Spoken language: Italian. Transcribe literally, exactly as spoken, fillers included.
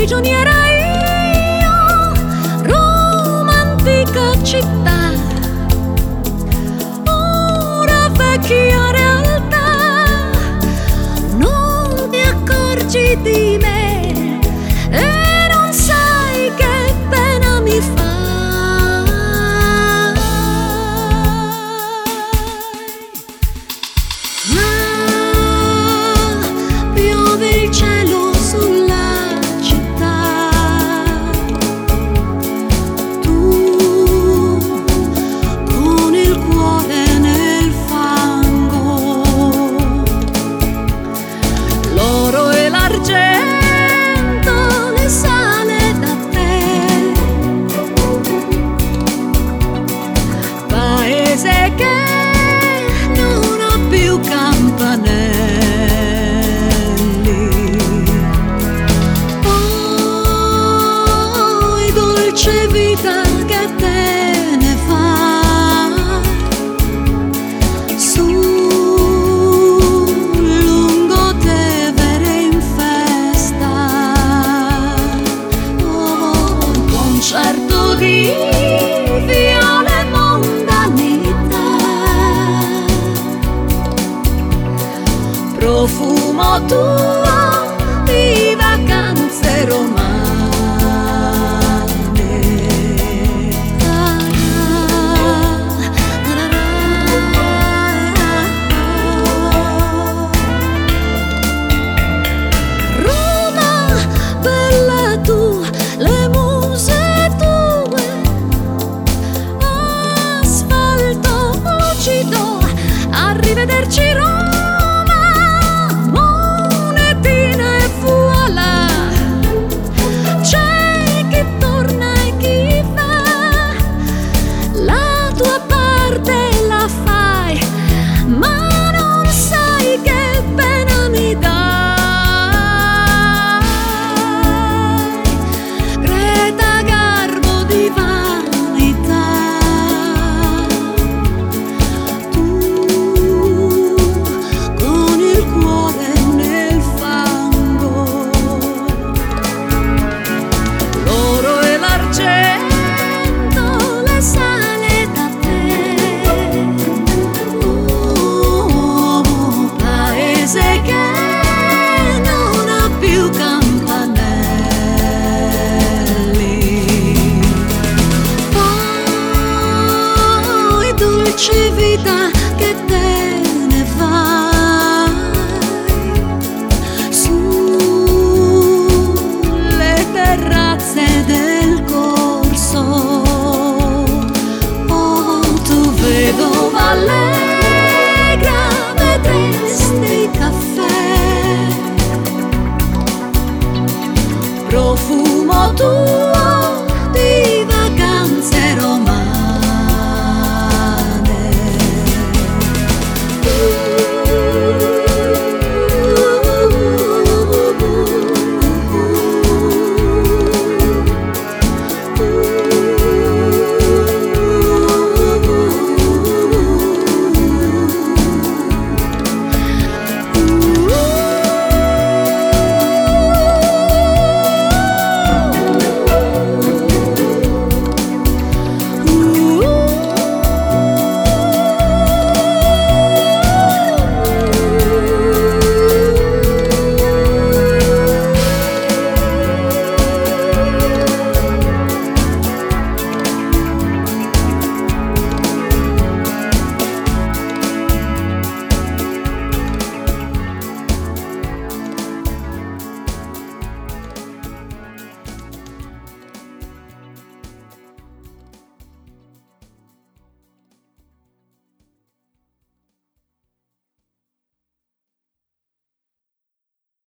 prigioniera io, romantica città, ora vecchia realtà, non ti accorgi di me e non sai che pena mi fai. Il cielo sulla città, tu con il cuore nel fango, l'oro e l'argento ne sale da te, paese che non ha più campanelli. C'è vita che te ne fa su lungo Tevere in festa, oh, un concerto di viole mondanità, profumo tuo di vacanze romane.